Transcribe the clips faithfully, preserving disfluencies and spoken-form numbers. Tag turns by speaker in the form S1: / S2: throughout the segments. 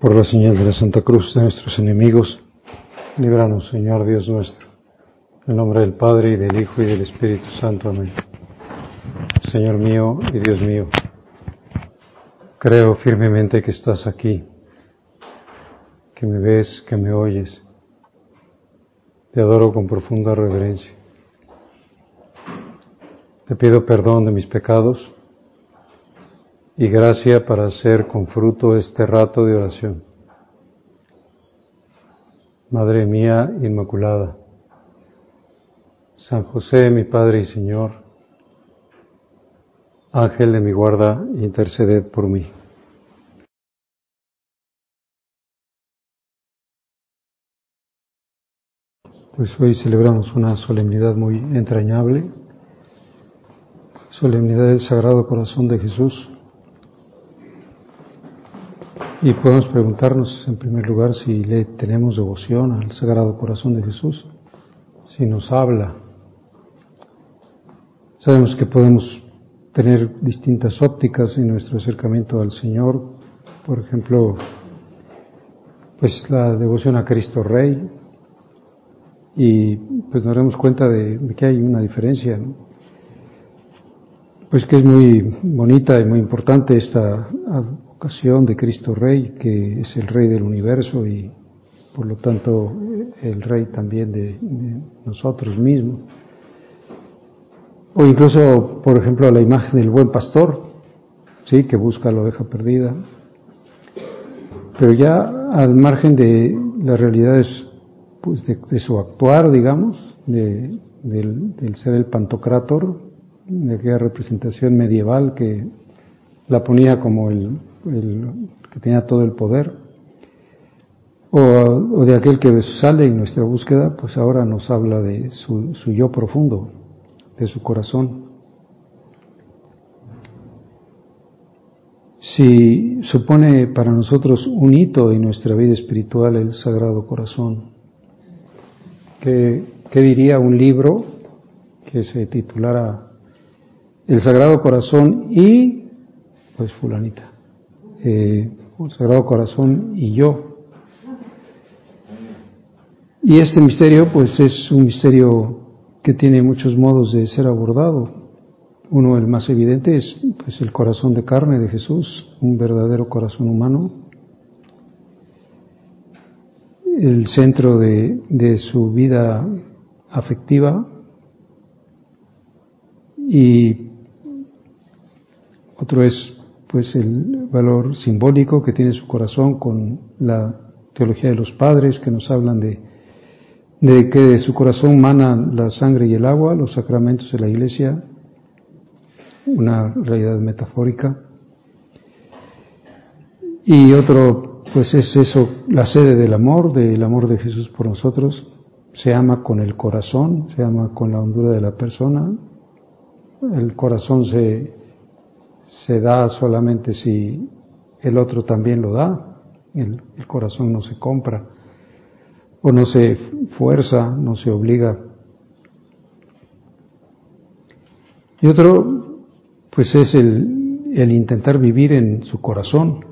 S1: Por la señal de la Santa Cruz de nuestros enemigos, líbranos, Señor Dios nuestro. En el nombre del Padre, y del Hijo, y del Espíritu Santo. Amén. Señor mío y Dios mío, creo firmemente que estás aquí, que me ves, que me oyes. Te adoro con profunda reverencia. Te pido perdón de mis pecados y gracia para hacer con fruto este rato de oración. Madre mía Inmaculada, San José, mi Padre y Señor, Ángel de mi guarda, interceded por mí. Pues hoy celebramos una solemnidad muy entrañable, solemnidad del Sagrado Corazón de Jesús. Y podemos preguntarnos, en primer lugar, si le tenemos devoción al Sagrado Corazón de Jesús, si nos habla. Sabemos que podemos tener distintas ópticas en nuestro acercamiento al Señor. Por ejemplo, pues la devoción a Cristo Rey. Y pues nos daremos cuenta de, de que hay una diferencia, ¿no? Pues que es muy bonita y muy importante esta advocación de Cristo Rey, que es el Rey del universo y por lo tanto el Rey también de, de nosotros mismos. O incluso, por ejemplo, la imagen del buen pastor, sí, que busca la oveja perdida. Pero ya al margen de las realidades, pues de, de su actuar, digamos, de, del, del ser el Pantocrátor, de aquella representación medieval que la ponía como el, el que tenía todo el poder, o, o de aquel que sale en nuestra búsqueda, pues ahora nos habla de su, su yo profundo, de su corazón. Si supone para nosotros un hito en nuestra vida espiritual el Sagrado Corazón, ¿qué, qué diría un libro que se titulara El Sagrado Corazón y, pues fulanita, eh, el Sagrado Corazón y yo? Y este misterio, pues es un misterio que tiene muchos modos de ser abordado. Uno, el más evidente, es pues el corazón de carne de Jesús, un verdadero corazón humano, el centro de, de su vida afectiva. Y otro es pues el valor simbólico que tiene su corazón con la teología de los padres, que nos hablan de, de que de su corazón manan la sangre y el agua, los sacramentos de la Iglesia, una realidad metafórica. Y otro, pues es eso, la sede del amor, del amor de Jesús por nosotros. Se ama con el corazón, se ama con la hondura de la persona. El corazón se, se da solamente si el otro también lo da. El, el corazón no se compra, o no se fuerza, no se obliga. Y otro, pues es el, el intentar vivir en su corazón.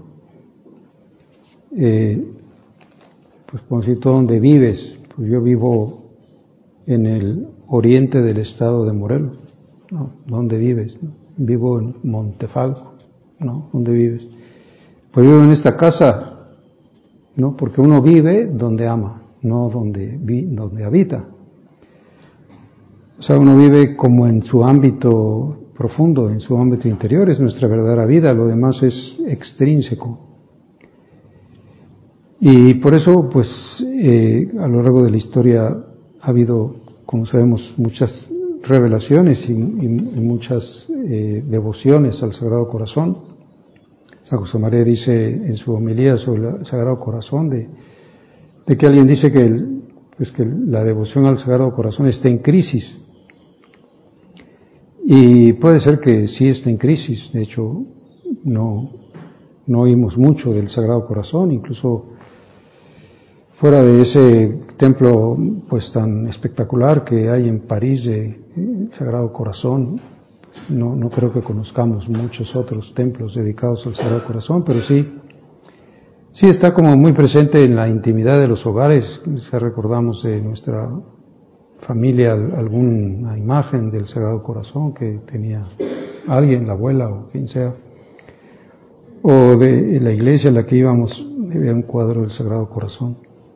S1: Eh, pues por decir, ¿tú dónde vives? Pues yo vivo en el oriente del estado de Morelos. ¿No? ¿Dónde vives? ¿No? Vivo en Montefalco. ¿No? ¿Dónde vives? Pues vivo en esta casa, ¿no? Porque uno vive donde ama, no donde, vi, donde habita. O sea, uno vive como en su ámbito profundo, en su ámbito interior, es nuestra verdadera vida, lo demás es extrínseco. Y por eso, pues, eh, a lo largo de la historia ha habido, como sabemos, muchas revelaciones y, y, y muchas eh, devociones al Sagrado Corazón. San José María dice en su homilía sobre el Sagrado Corazón de, de que alguien dice que, el, pues que la devoción al Sagrado Corazón está en crisis. Y puede ser que sí esté en crisis. De hecho, no, no oímos mucho del Sagrado Corazón, incluso fuera de ese templo pues tan espectacular que hay en París de Sagrado Corazón. Pues no, no creo que conozcamos muchos otros templos dedicados al Sagrado Corazón, pero sí Sí, está como muy presente en la intimidad de los hogares. Si recordamos de nuestra familia alguna imagen del Sagrado Corazón que tenía alguien, la abuela o quien sea, o de la iglesia a la que íbamos, había un cuadro del Sagrado Corazón.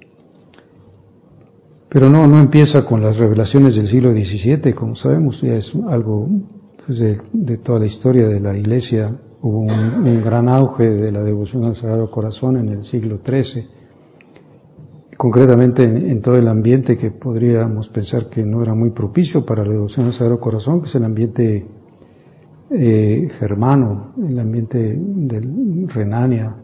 S1: Pero no, no empieza con las revelaciones del siglo diecisiete, como sabemos, ya es algo pues, de, de toda la historia de la iglesia. Hubo un, un gran auge de la devoción al Sagrado Corazón en el siglo trece, concretamente en, en todo el ambiente que podríamos pensar que no era muy propicio para la devoción al Sagrado Corazón, que es el ambiente eh, germano, el ambiente de Renania.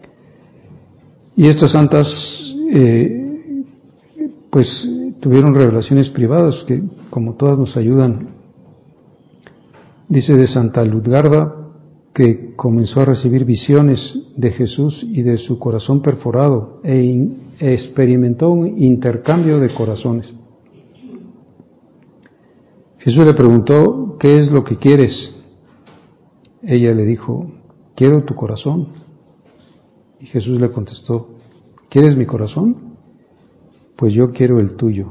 S1: Y estas santas eh, pues tuvieron revelaciones privadas que, como todas, nos ayudan. Dice de Santa Ludgarda que comenzó a recibir visiones de Jesús y de su corazón perforado e in, experimentó un intercambio de corazones. Jesús le preguntó, ¿qué es lo que quieres? Ella le dijo, quiero tu corazón. Y Jesús le contestó, ¿quieres mi corazón? Pues yo quiero el tuyo.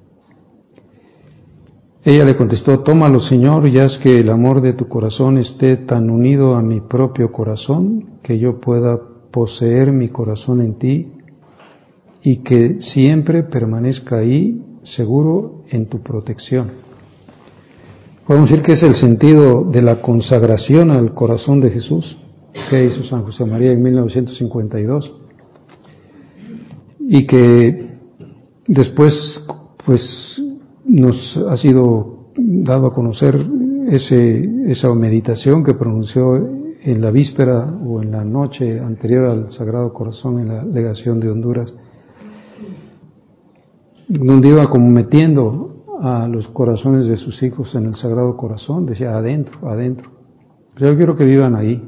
S1: Ella le contestó, tómalo, Señor, y haz que el amor de tu corazón esté tan unido a mi propio corazón que yo pueda poseer mi corazón en ti y que siempre permanezca ahí, seguro en tu protección. Podemos decir que es el sentido de la consagración al corazón de Jesús que hizo San José María en mil novecientos cincuenta y dos y que después pues nos ha sido dado a conocer ese, esa meditación que pronunció en la víspera o en la noche anterior al Sagrado Corazón en la legación de Honduras, donde iba como metiendo a los corazones de sus hijos en el Sagrado Corazón, decía adentro, adentro. Pero yo quiero que vivan ahí.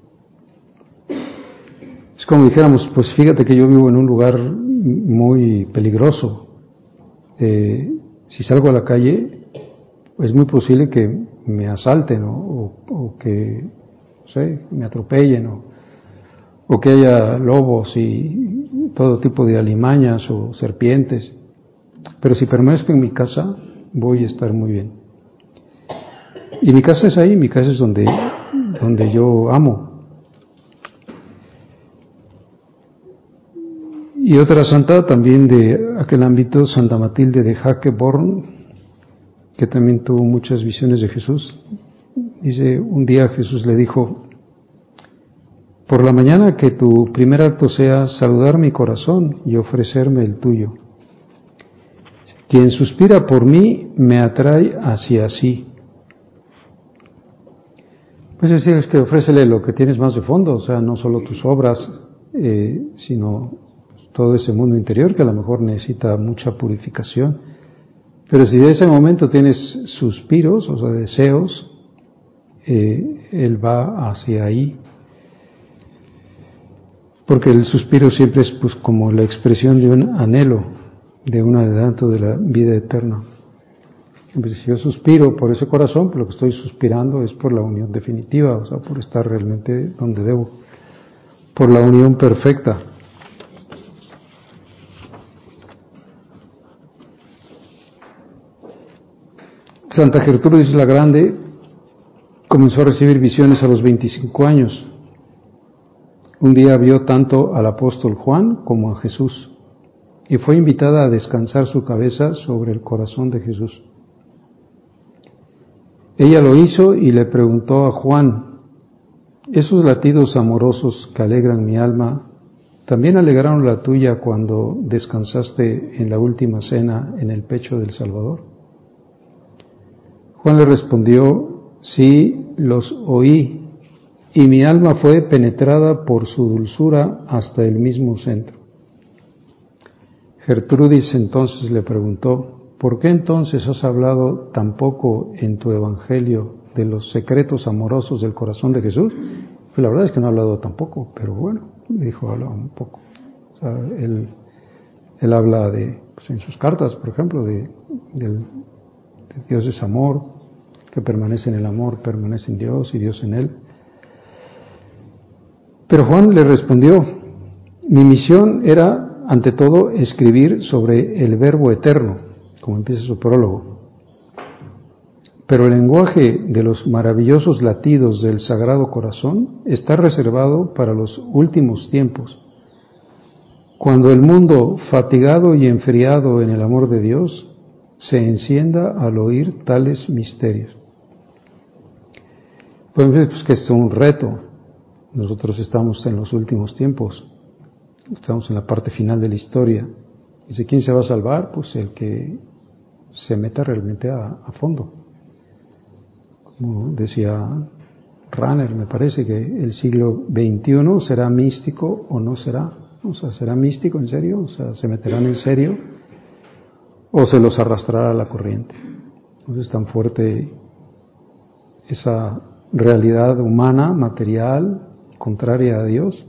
S1: Es como dijéramos, pues fíjate que yo vivo en un lugar muy peligroso. Eh, si salgo a la calle, es muy posible que me asalten o, o, o que, no sé, me atropellen o, o que haya lobos y todo tipo de alimañas o serpientes. Pero si permanezco en mi casa, voy a estar muy bien. Y mi casa es ahí, mi casa es donde, donde yo amo. Y otra santa también de aquel ámbito, Santa Matilde de Hackeborn, que también tuvo muchas visiones de Jesús. Dice, un día Jesús le dijo, por la mañana que tu primer acto sea saludar mi corazón y ofrecerme el tuyo. Quien suspira por mí me atrae hacia sí. Pues es decir, es que ofrécele lo que tienes más de fondo, o sea, no solo tus obras, eh, sino todo ese mundo interior que a lo mejor necesita mucha purificación. Pero si de ese momento tienes suspiros, o sea, deseos, eh, él va hacia ahí. Porque el suspiro siempre es pues como la expresión de un anhelo, de un adelanto de la vida eterna. Entonces, si yo suspiro por ese corazón, pues lo que estoy suspirando es por la unión definitiva, o sea, por estar realmente donde debo, por la unión perfecta. Santa Gertrudis la Grande comenzó a recibir visiones a los veinticinco años. Un día vio tanto al apóstol Juan como a Jesús y fue invitada a descansar su cabeza sobre el corazón de Jesús. Ella lo hizo y le preguntó a Juan, ¿esos latidos amorosos que alegran mi alma también alegraron la tuya cuando descansaste en la última cena en el pecho del Salvador? Juan le respondió, sí, los oí, y mi alma fue penetrada por su dulzura hasta el mismo centro. Gertrudis entonces le preguntó, ¿por qué entonces has hablado tan poco en tu evangelio de los secretos amorosos del corazón de Jesús? Pues la verdad es que no ha hablado tampoco, pero bueno, dijo, habla un poco. O sea, él, él habla de, pues en sus cartas, por ejemplo, de, de, de Dios es amor, que permanece en el amor, permanece en Dios y Dios en él. Pero Juan le respondió, Mi misión era, ante todo, escribir sobre el Verbo eterno, como empieza su prólogo. Pero el lenguaje de los maravillosos latidos del Sagrado Corazón está reservado para los últimos tiempos, cuando el mundo, fatigado y enfriado en el amor de Dios, se encienda al oír tales misterios. Pues, pues que es un reto. Nosotros estamos en los últimos tiempos, estamos en la parte final de la historia. Dice, ¿quién se va a salvar? Pues el que se meta realmente a, a fondo. Como decía Rahner, me parece que el siglo veintiuno será místico o no será. O sea, ¿será místico en serio? O sea, ¿se meterán en serio? ¿O se los arrastrará a la corriente? Entonces es tan fuerte esa realidad humana, material, contraria a Dios.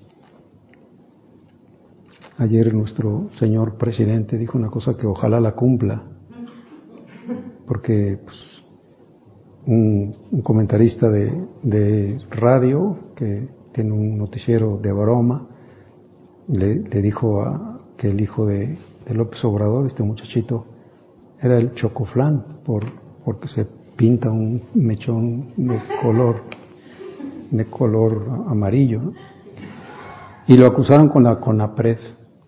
S1: Ayer nuestro señor presidente dijo una cosa que ojalá la cumpla, porque pues, un, un comentarista de, de radio que tiene un noticiero de broma, Le, le dijo a, que el hijo de, de López Obrador, este muchachito, era el chocoflán, por, porque se pinta un mechón de color, de color amarillo, ¿no? Y lo acusaron con la CONAPRED.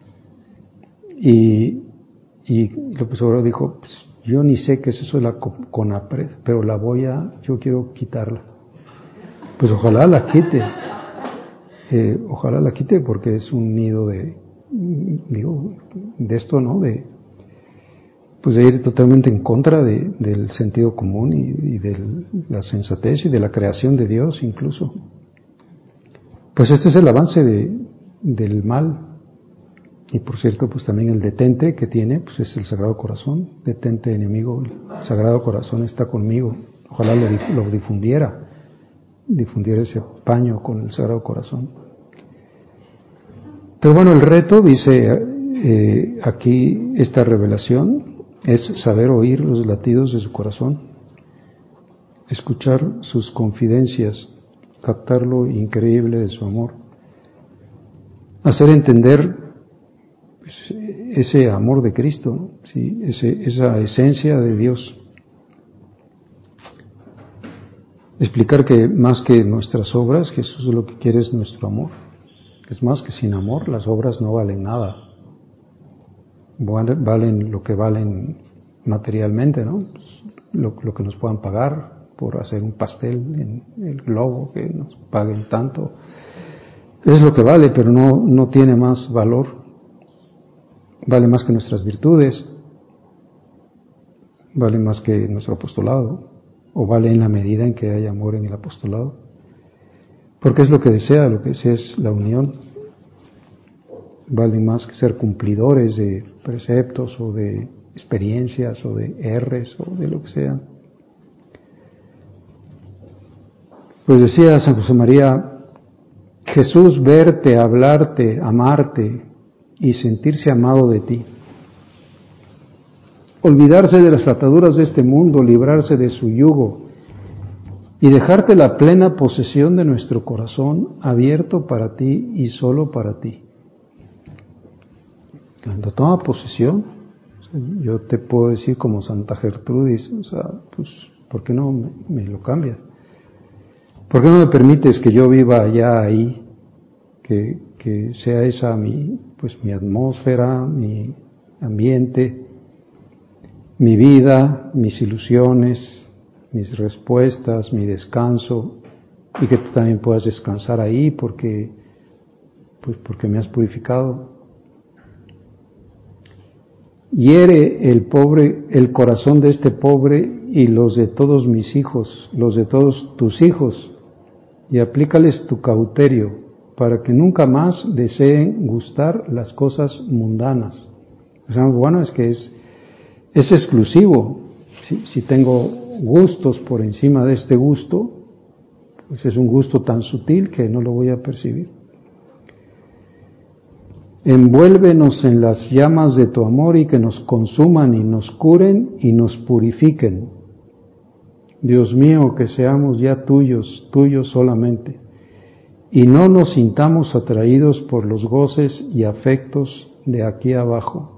S1: Y, y López Obrador dijo, pues, yo ni sé qué es eso de la CONAPRED, pero la voy a, yo quiero quitarla. Pues ojalá la quite. Eh, ojalá la quite porque es un nido de, digo, de esto, ¿no? De, pues de ir totalmente en contra de, del sentido común y, y de la sensatez y de la creación de Dios incluso. Pues este es el avance de, del mal. Y por cierto, pues también el detente que tiene, pues es el Sagrado Corazón. Detente, enemigo, el Sagrado Corazón está conmigo. Ojalá lo, lo difundiera. difundiera ese paño con el Sagrado Corazón. Pero bueno, el reto, dice eh, aquí esta revelación, es saber oír los latidos de su corazón, escuchar sus confidencias, captar lo increíble de su amor, hacer entender pues, ese amor de Cristo, ¿sí? ese, esa esencia de Dios. Explicar que más que nuestras obras, Jesús lo que quiere es nuestro amor. Es más que sin amor las obras no valen nada. Valen lo que valen materialmente, ¿no? Lo, lo que nos puedan pagar por hacer un pastel en el globo, que nos paguen tanto. Es lo que vale, pero no, no tiene más valor. Vale más que nuestras virtudes. Vale más que nuestro apostolado. O vale en la medida en que hay amor en el apostolado. Porque es lo que desea, lo que desea es la unión. Vale más que ser cumplidores de preceptos o de experiencias o de erres o de lo que sea. Pues decía San José María, Jesús verte, hablarte, amarte y sentirse amado de ti. Olvidarse de las ataduras de este mundo, librarse de su yugo y dejarte la plena posesión de nuestro corazón abierto para ti y solo para ti. Cuando toma posesión, yo te puedo decir como Santa Gertrudis, o sea, pues, ¿por qué no me, me lo cambias? ¿Por qué no me permites que yo viva allá ahí, que, que sea esa mi, pues, mi atmósfera, mi ambiente, mi vida, mis ilusiones, mis respuestas, mi descanso, y que tú también puedas descansar ahí porque, pues porque me has purificado? Hiere el pobre, el corazón de este pobre y los de todos mis hijos, los de todos tus hijos, y aplícales tu cauterio para que nunca más deseen gustar las cosas mundanas. O sea, bueno, es que es Es exclusivo. Si, si tengo gustos por encima de este gusto, pues es un gusto tan sutil que no lo voy a percibir. Envuélvenos en las llamas de tu amor y que nos consuman y nos curen y nos purifiquen. Dios mío, que seamos ya tuyos, tuyos solamente, y no nos sintamos atraídos por los goces y afectos de aquí abajo.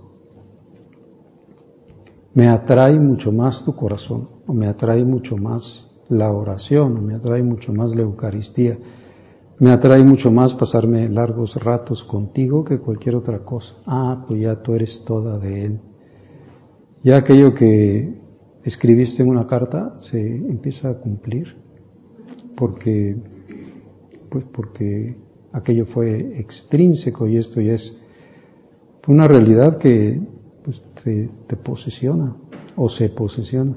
S1: Me atrae mucho más tu corazón, o me atrae mucho más la oración, o me atrae mucho más la Eucaristía, me atrae mucho más pasarme largos ratos contigo que cualquier otra cosa. Ah, pues ya tú eres toda de Él. Ya aquello que escribiste en una carta se empieza a cumplir, porque, pues porque aquello fue extrínseco y esto ya es una realidad que pues, te, te posesiona o se posesiona.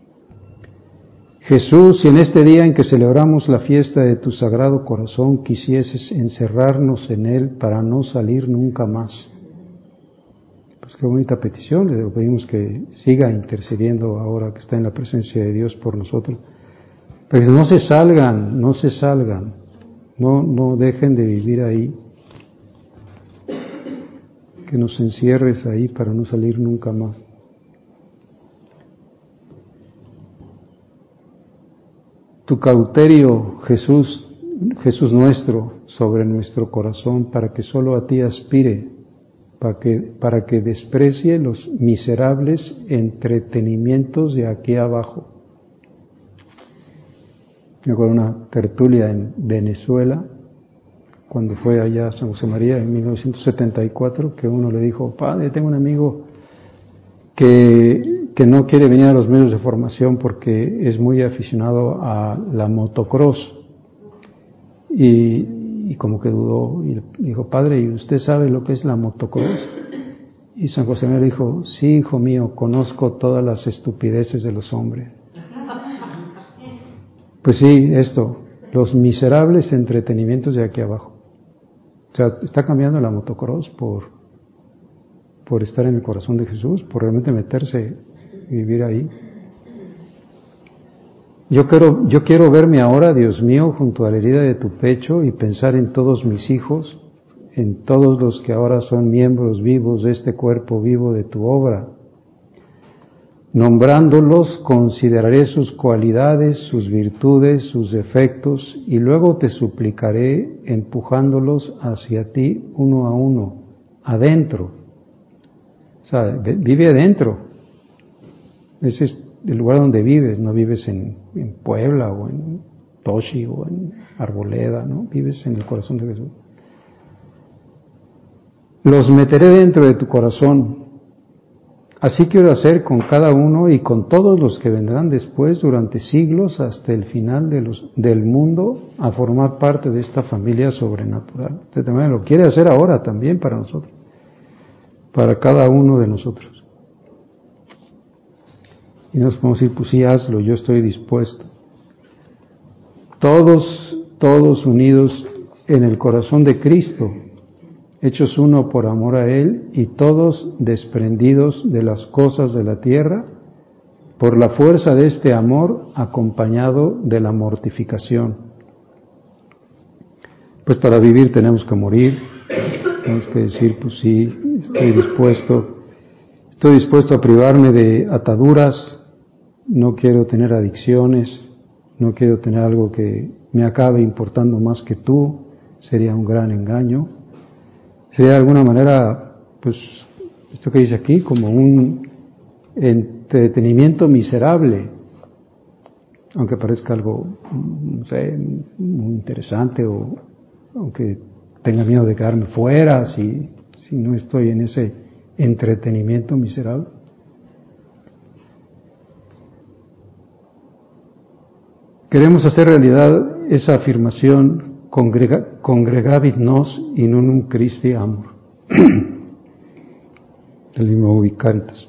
S1: Jesús, si en este día en que celebramos la fiesta de tu Sagrado Corazón quisieses encerrarnos en Él para no salir nunca más. Pues qué bonita petición, le pedimos que siga intercediendo ahora que está en la presencia de Dios por nosotros. Pero que no se salgan, no se salgan, no, no dejen de vivir ahí. Que nos encierres ahí para no salir nunca más. Tu cauterio, Jesús, Jesús nuestro, sobre nuestro corazón, para que solo a ti aspire, para que, para que desprecie los miserables entretenimientos de aquí abajo. Me acuerdo una tertulia en Venezuela, cuando fue allá a San José María en mil novecientos setenta y cuatro, que uno le dijo, padre, tengo un amigo que, que no quiere venir a los medios de formación porque es muy aficionado a la motocross. Y, y como que dudó y dijo, padre, ¿y usted sabe lo que es la motocross? Y San José María dijo, sí, hijo mío, conozco todas las estupideces de los hombres. Pues sí, esto, los miserables entretenimientos de aquí abajo. O sea, está cambiando la motocross por, por estar en el corazón de Jesús, por realmente meterse y vivir ahí. Yo quiero, yo quiero verme ahora, Dios mío, junto a la herida de tu pecho y pensar en todos mis hijos, en todos los que ahora son miembros vivos de este cuerpo vivo de tu obra. Nombrándolos, consideraré sus cualidades, sus virtudes, sus defectos, y luego te suplicaré empujándolos hacia ti uno a uno, adentro. O sea, vive adentro. Ese es el lugar donde vives, no vives en, en Puebla o en Toshi o en Arboleda, ¿no? Vives en el corazón de Jesús. Los meteré dentro de tu corazón. Así quiero hacer con cada uno y con todos los que vendrán después durante siglos hasta el final de los, del mundo a formar parte de esta familia sobrenatural. Usted también lo quiere hacer ahora también para nosotros, para cada uno de nosotros. Y nos podemos decir, pues sí, hazlo, yo estoy dispuesto. Todos, todos unidos en el corazón de Cristo, hechos uno por amor a Él, y todos desprendidos de las cosas de la tierra, por la fuerza de este amor acompañado de la mortificación. Pues para vivir tenemos que morir, tenemos que decir, pues sí, estoy dispuesto, estoy dispuesto a privarme de ataduras, no quiero tener adicciones, no quiero tener algo que me acabe importando más que tú, sería un gran engaño. Sería de alguna manera, pues, esto que dice aquí, como un entretenimiento miserable, aunque parezca algo, no sé, muy interesante, o aunque tenga miedo de quedarme fuera, si, si no estoy en ese entretenimiento miserable. Queremos hacer realidad esa afirmación, Congrega, congregavit nos in unum Christi amor. El mismo Vicaritas.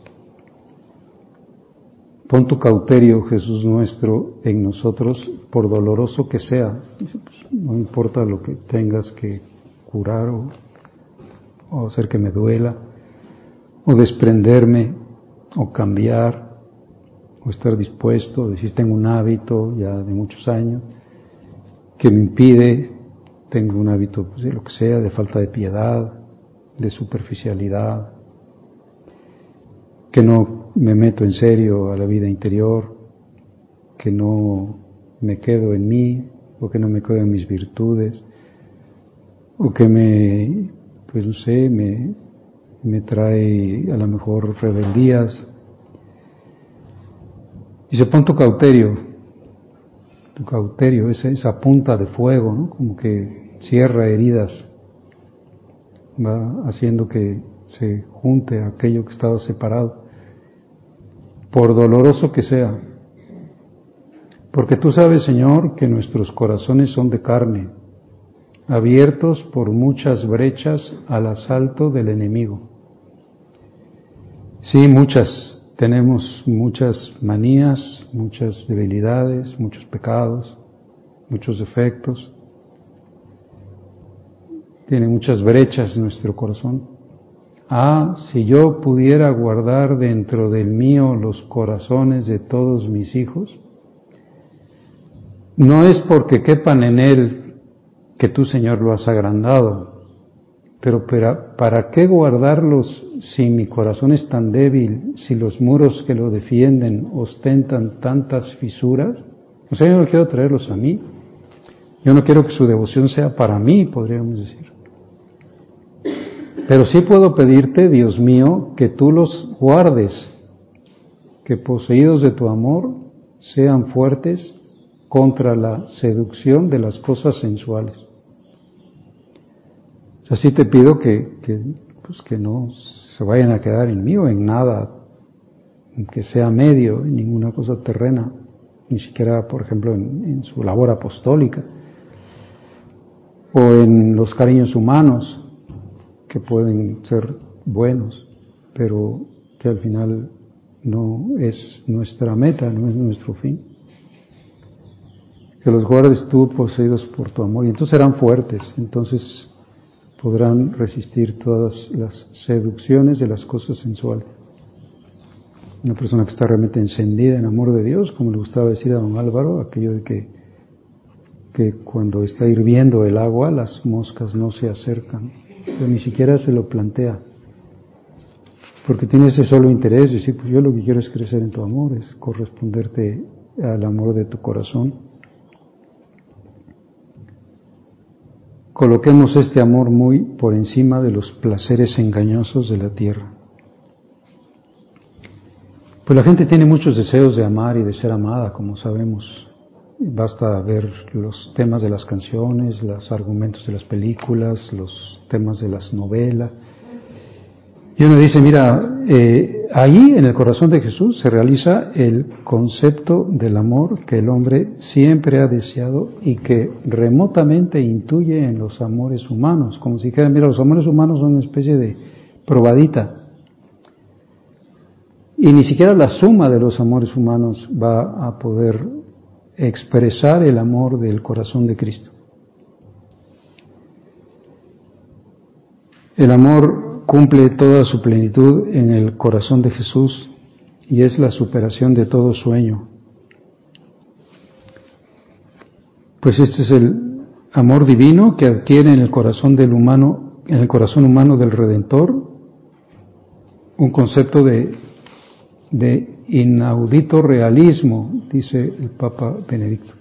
S1: Pon tu cauterio, Jesús nuestro, en nosotros, por doloroso que sea. Dice, pues, no importa lo que tengas que curar o, o hacer que me duela, o desprenderme, o cambiar, o estar dispuesto, decir, tengo un hábito ya de muchos años que me impide, tengo un hábito pues, de lo que sea, de falta de piedad, de superficialidad, que no me meto en serio a la vida interior, que no me quedo en mí, o que no me quedo en mis virtudes, o que me, pues no sé, me, me trae a lo mejor rebeldías. Dice, pon tu cauterio, tu cauterio, esa, esa punta de fuego, ¿no? Como que cierra heridas, va haciendo que se junte aquello que estaba separado, por doloroso que sea. Porque tú sabes, Señor, que nuestros corazones son de carne, abiertos por muchas brechas al asalto del enemigo. Sí, muchas, tenemos muchas manías, muchas debilidades, muchos pecados, muchos defectos. Tiene muchas brechas nuestro corazón. Ah, si yo pudiera guardar dentro del mío los corazones de todos mis hijos, no es porque quepan en él que tú, Señor, lo has agrandado, pero para, ¿para qué guardarlos si mi corazón es tan débil, si los muros que lo defienden ostentan tantas fisuras? O sea, yo no quiero traerlos a mí, yo no quiero que su devoción sea para mí, podríamos decir. Pero sí puedo pedirte, Dios mío, que tú los guardes, que poseídos de tu amor sean fuertes contra la seducción de las cosas sensuales. Así te pido que, que, pues que no se vayan a quedar en mí o en nada, que sea medio, en ninguna cosa terrena, ni siquiera, por ejemplo, en, en su labor apostólica, o en los cariños humanos, que pueden ser buenos, pero que al final no es nuestra meta, no es nuestro fin. Que los guardes tú poseídos por tu amor, y entonces serán fuertes, entonces podrán resistir todas las seducciones de las cosas sensuales. Una persona que está realmente encendida en amor de Dios, como le gustaba decir a don Álvaro, aquello de que, que cuando está hirviendo el agua, las moscas no se acercan, pero ni siquiera se lo plantea, porque tiene ese solo interés, de decir, pues yo lo que quiero es crecer en tu amor, es corresponderte al amor de tu corazón. Coloquemos este amor muy por encima de los placeres engañosos de la tierra. Pues la gente tiene muchos deseos de amar y de ser amada, como sabemos. Basta ver los temas de las canciones, los argumentos de las películas, los temas de las novelas. Y uno dice, mira, eh, ahí en el corazón de Jesús se realiza el concepto del amor que el hombre siempre ha deseado y que remotamente intuye en los amores humanos, como si dijeran, mira, los amores humanos son una especie de probadita. Y ni siquiera la suma de los amores humanos va a poder expresar el amor del corazón de Cristo. El amor cumple toda su plenitud en el corazón de Jesús y es la superación de todo sueño. Pues este es el amor divino que adquiere en el corazón del humano, en el corazón humano del Redentor, un concepto de, de inaudito realismo, dice el Papa Benedicto.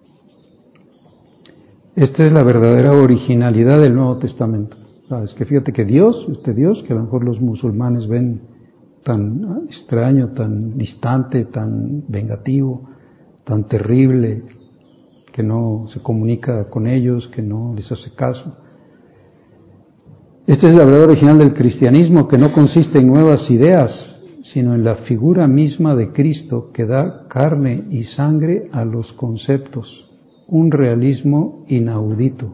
S1: Esta es la verdadera originalidad del Nuevo Testamento. Es que fíjate que Dios, este Dios que a lo mejor los musulmanes ven tan extraño, tan distante, tan vengativo, tan terrible, que no se comunica con ellos, que no les hace caso. Esta es la verdad original del cristianismo, que no consiste en nuevas ideas, sino en la figura misma de Cristo que da carne y sangre a los conceptos, un realismo inaudito.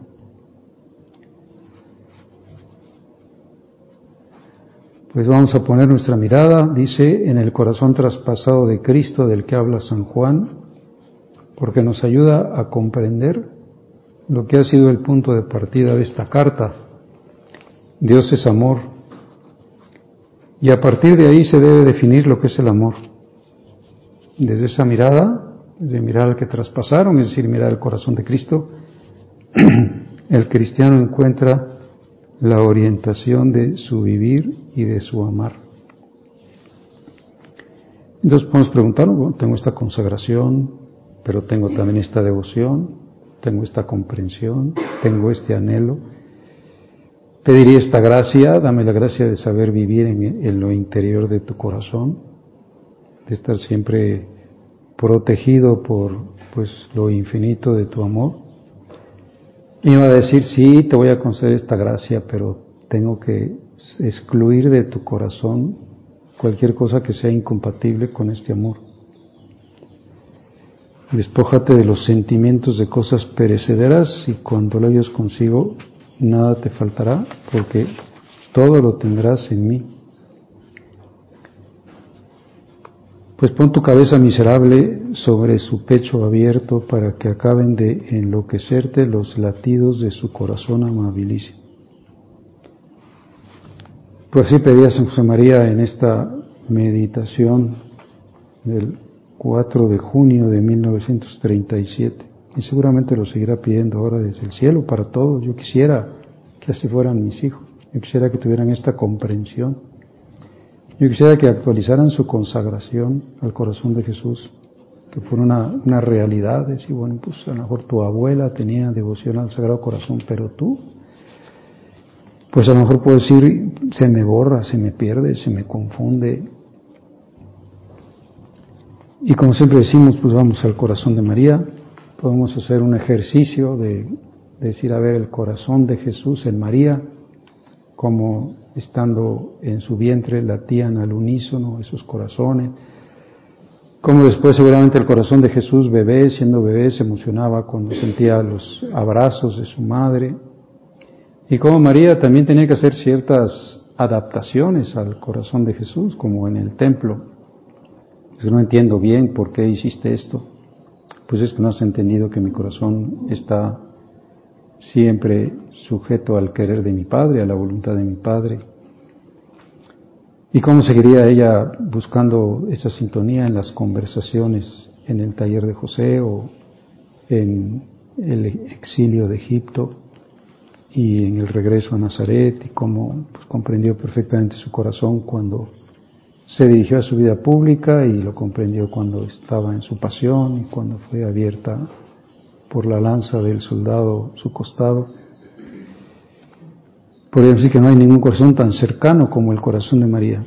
S1: Pues vamos a poner nuestra mirada, dice, en el corazón traspasado de Cristo del que habla San Juan, porque nos ayuda a comprender lo que ha sido el punto de partida de esta carta. Dios es amor, y a partir de ahí se debe definir lo que es el amor. Desde esa mirada, desde mirar al que traspasaron, es decir, mirar el corazón de Cristo, el cristiano encuentra la orientación de su vivir y de su amar. Entonces podemos preguntarnos, bueno, tengo esta consagración, pero tengo también esta devoción, tengo esta comprensión, tengo este anhelo. Pediría esta gracia, dame la gracia de saber vivir en, en lo interior de tu corazón, de estar siempre protegido por pues lo infinito de tu amor. Y me va a decir, sí, te voy a conceder esta gracia, pero tengo que excluir de tu corazón cualquier cosa que sea incompatible con este amor. Despójate de los sentimientos de cosas perecederas y cuando lo hayas consigo, nada te faltará, porque todo lo tendrás en mí. Pues pon tu cabeza miserable sobre su pecho abierto para que acaben de enloquecerte los latidos de su corazón amabilísimo. Pues así pedía San José María en esta meditación del cuatro de junio de mil novecientos treinta y siete, y seguramente lo seguirá pidiendo ahora desde el cielo para todos. Yo quisiera que así fueran mis hijos, yo quisiera que tuvieran esta comprensión, yo quisiera que actualizaran su consagración al corazón de Jesús, que fuera una, una realidad. Decir, bueno, pues a lo mejor tu abuela tenía devoción al Sagrado Corazón, pero tú, pues a lo mejor puedo decir, se me borra, se me pierde, se me confunde. Y como siempre decimos, pues vamos al corazón de María, podemos hacer un ejercicio de, de decir, a ver, el corazón de Jesús en María, como estando en su vientre latían al unísono esos corazones, como después seguramente el corazón de Jesús bebé, siendo bebé, se emocionaba cuando sentía los abrazos de su madre, y como María también tenía que hacer ciertas adaptaciones al corazón de Jesús, como en el templo. Pues no entiendo bien por qué hiciste esto. Pues es que no has entendido que mi corazón está siempre sujeto al querer de mi Padre, a la voluntad de mi Padre. ¿Y cómo seguiría ella buscando esa sintonía en las conversaciones en el taller de José o en el exilio de Egipto y en el regreso a Nazaret? Y cómo pues, comprendió perfectamente su corazón cuando se dirigió a su vida pública, y lo comprendió cuando estaba en su pasión y cuando fue abierta por la lanza del soldado su costado. Podría decir que no hay ningún corazón tan cercano como el corazón de María.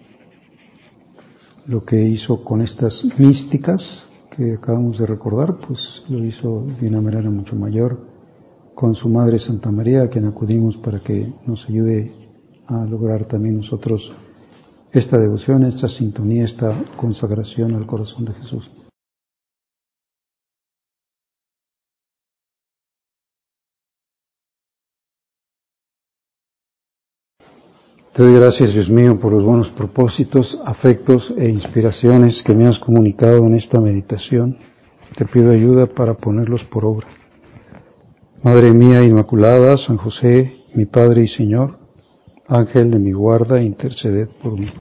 S1: Lo que hizo con estas místicas que acabamos de recordar, pues lo hizo de una manera mucho mayor con su Madre Santa María, a quien acudimos para que nos ayude a lograr también nosotros esta devoción, esta sintonía, esta consagración al corazón de Jesús. Te doy gracias, Dios mío, por los buenos propósitos, afectos e inspiraciones que me has comunicado en esta meditación. Te pido ayuda para ponerlos por obra. Madre mía Inmaculada, San José, mi Padre y Señor, Ángel de mi guarda, interceded por mí.